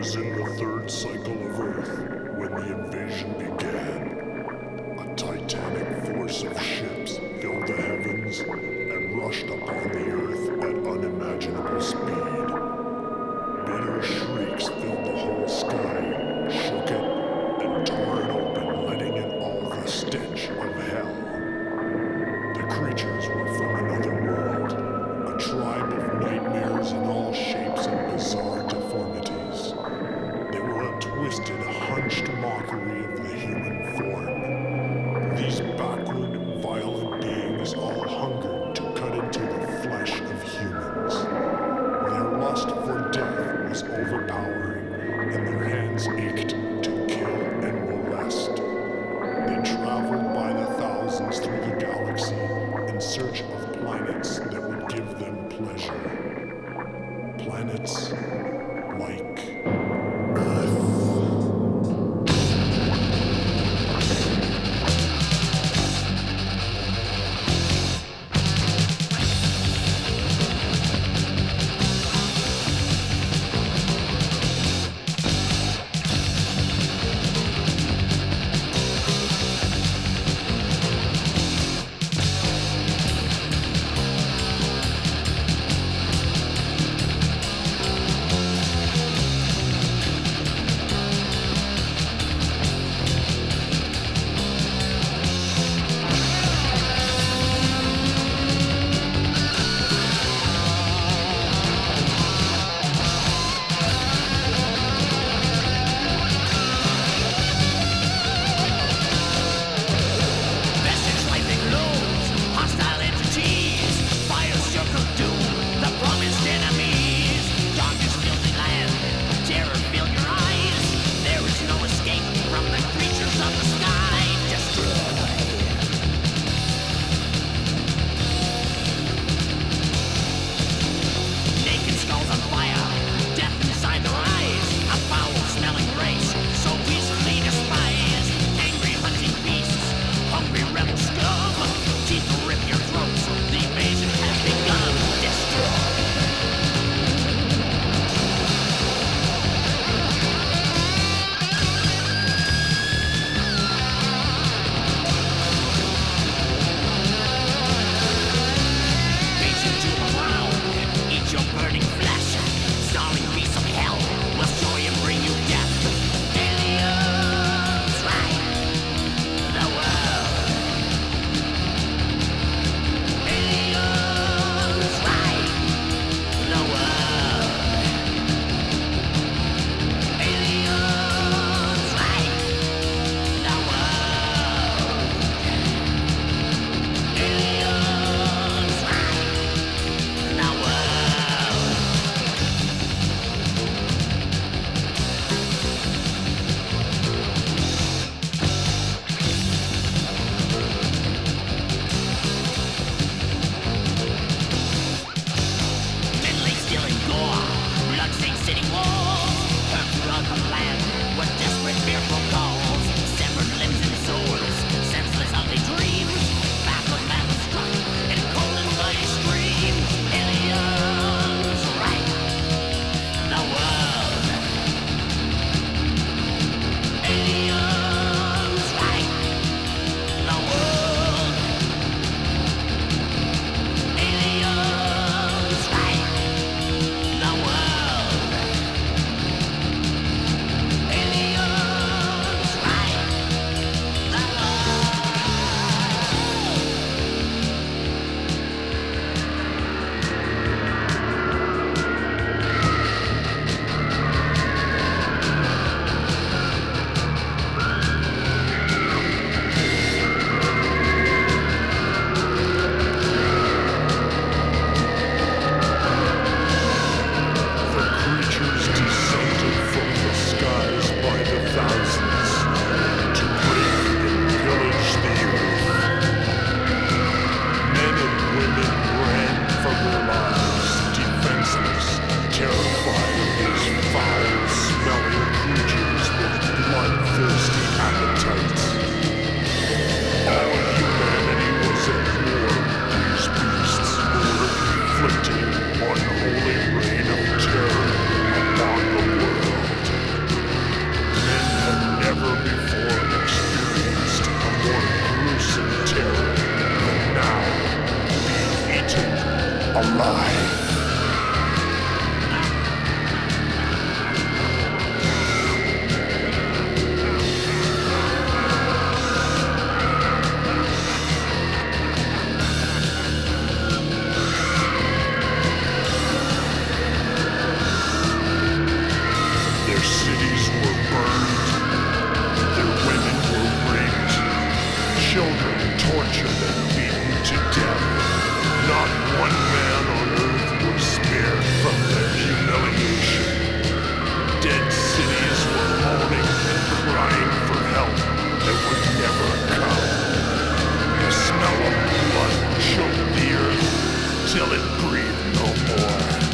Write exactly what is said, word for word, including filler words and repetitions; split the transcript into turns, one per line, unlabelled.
was in the third cycle of Earth when the invasion began. A titanic force of ships filled the heavens and rushed upon the Earth at unimaginable speed. Bitter shrieks filled the whole sky, shook it, and tore it open, letting in all the stench of hell. The creatures were from another world, a tribe of nightmares in all shapes and bizarre deformities. They were a twisted, hunched mockery of the human form. These backward, violent beings all hungered to cut into the flesh of humans. Their lust for death was overpowering, and their hands alive. Their cities were burned, their women were raped, children tortured and beaten to death. Not one man on earth was spared from their humiliation. Dead cities were moaning and crying for help that would never come. The smell of blood choked the earth till it breathed no more.